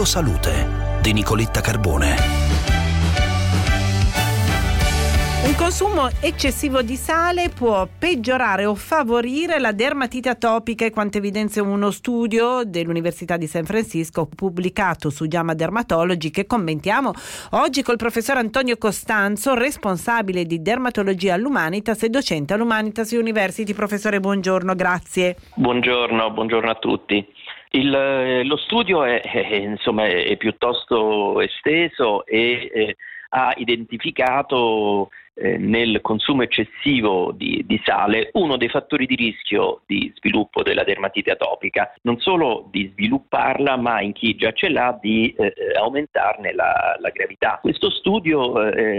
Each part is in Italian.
Solo Salute di Nicoletta Carbone. Un consumo eccessivo di sale può peggiorare o favorire la dermatite atopica, quanto evidenzia uno studio dell'Università di San Francisco pubblicato su JAMA Dermatology, che commentiamo oggi col professor Antonio Costanzo, responsabile di dermatologia all'Humanitas e docente all'Humanitas University. Professore, buongiorno, grazie. Buongiorno a tutti. Lo studio è piuttosto esteso e ha identificato nel consumo eccessivo di sale uno dei fattori di rischio di sviluppo della dermatite atopica, non solo di svilupparla, ma in chi già ce l'ha di aumentarne la gravità. Questo studio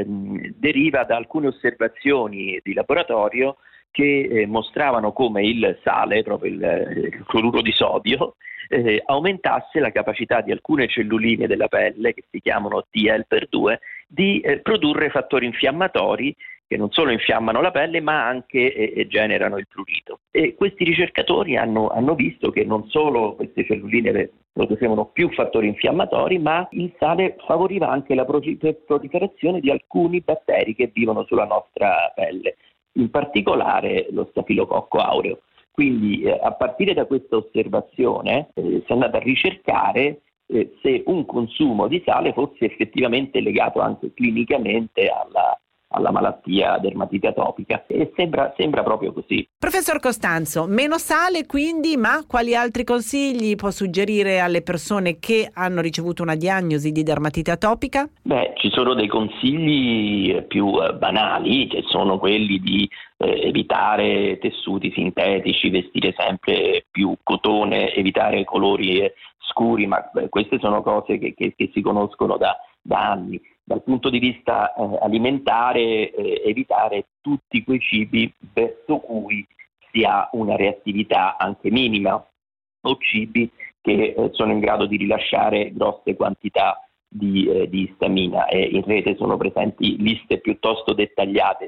deriva da alcune osservazioni di laboratorio che mostravano come il sale, proprio il cloruro di sodio, aumentasse la capacità di alcune celluline della pelle, che si chiamano T-helper2, di produrre fattori infiammatori che non solo infiammano la pelle ma anche generano il prurito. E questi ricercatori hanno visto che non solo queste celluline producevano più fattori infiammatori, ma il sale favoriva anche la proliferazione di alcuni batteri che vivono sulla nostra pelle, in particolare lo stafilococco aureo. Quindi a partire da questa osservazione si è andata a ricercare se un consumo di sale fosse effettivamente legato anche clinicamente alla malattia dermatite atopica, e sembra proprio così. Professor Costanzo, meno sale quindi, ma quali altri consigli può suggerire alle persone che hanno ricevuto una diagnosi di dermatite atopica? Ci sono dei consigli più banali, che sono quelli di evitare tessuti sintetici, vestire sempre più cotone, evitare colori scuri, ma queste sono cose che si conoscono da anni. Dal punto di vista alimentare, evitare tutti quei cibi verso cui si ha una reattività anche minima, o cibi che sono in grado di rilasciare grosse quantità di istamina, e in rete sono presenti liste piuttosto dettagliate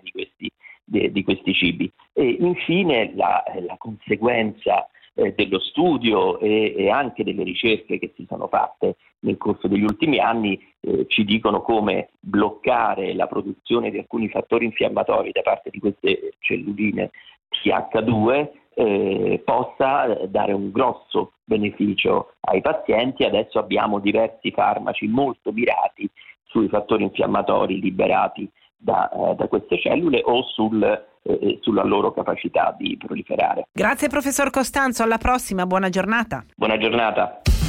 di questi cibi. E infine la conseguenza dello studio e anche delle ricerche che si sono fatte nel corso degli ultimi anni ci dicono come bloccare la produzione di alcuni fattori infiammatori da parte di queste celluline TH2 possa dare un grosso beneficio ai pazienti. Adesso abbiamo diversi farmaci molto mirati sui fattori infiammatori liberati da queste cellule o sulla loro capacità di proliferare. Grazie professor Costanzo, alla prossima, buona giornata. Buona giornata.